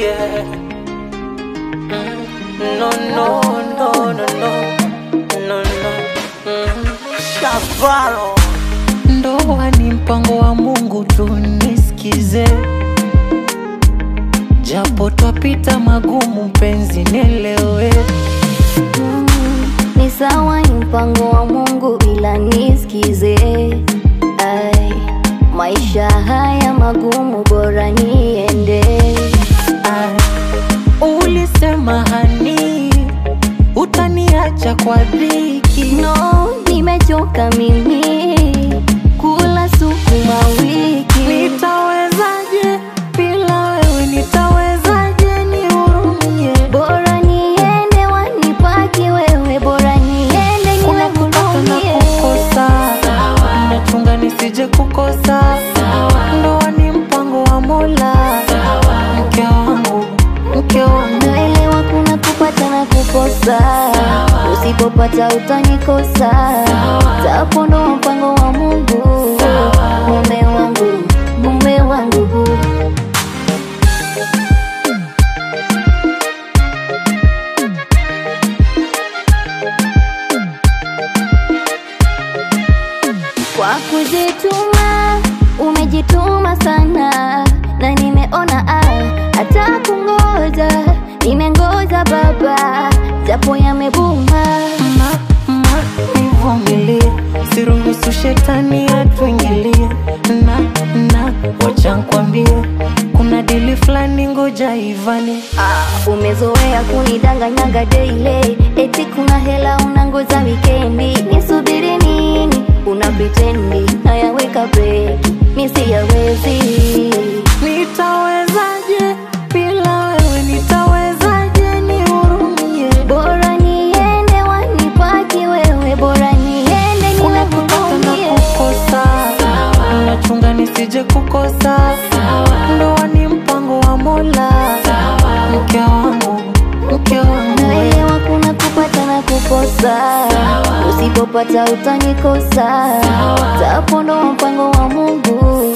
yeah. No, no, no, no, no, no, no. Shavalo. Ndoa ni mpango wa Mungu tu, nisikize. Japo twapita magumu, mpenzi nielewe. Ni sawa, ni mpango wa Mungu, ila nisikize. Ay, maisha haya magumu, bora niende. Ay, ulisema hani utaniacha kwa dhiki. No, nimechoka mimi kula sukuma wiki. Nitawezaje bila wewe, nitawezaje nihurumie? Bora niende wanipaki wewe, bora niende niwe kulumie. Kukosa nachunga nisije kukosa. Ndoa ni mpango wa Mola. Mke wangu, mke wangu, naelewa kuna kupata na kukosa. Usipopata utanikosa. Tapo ndo mpango wa Mungu. Mume wangu, mume wangu. Kwa kujituma, umejituma sana, na nimeona hata kungoja, nimengoja baba, japo yamebuma. Nivumilie, siruhusu shetani atuingilie. Wacha nikwambie, kuna dili flani ngoja ivane. Umezoea kunidanganyanga daily, eti kuna hela unangoza wikendi. Nisubiri nini? Una pretendi, nayaweka break, mi siyawezi. Nitawezaje bila wewe, nitawezaje nihurumie? Bora niende wanipaki wewe, bora niende niwe kulumie. Kukosa nachunga nisije kukosa. Ndoa ni mpango wa Mola. Mke wangu, mke wangu, naelewa kuna kupata na kukosa. Usipopata utanikosa. Tapo ndo mpango wa Mungu.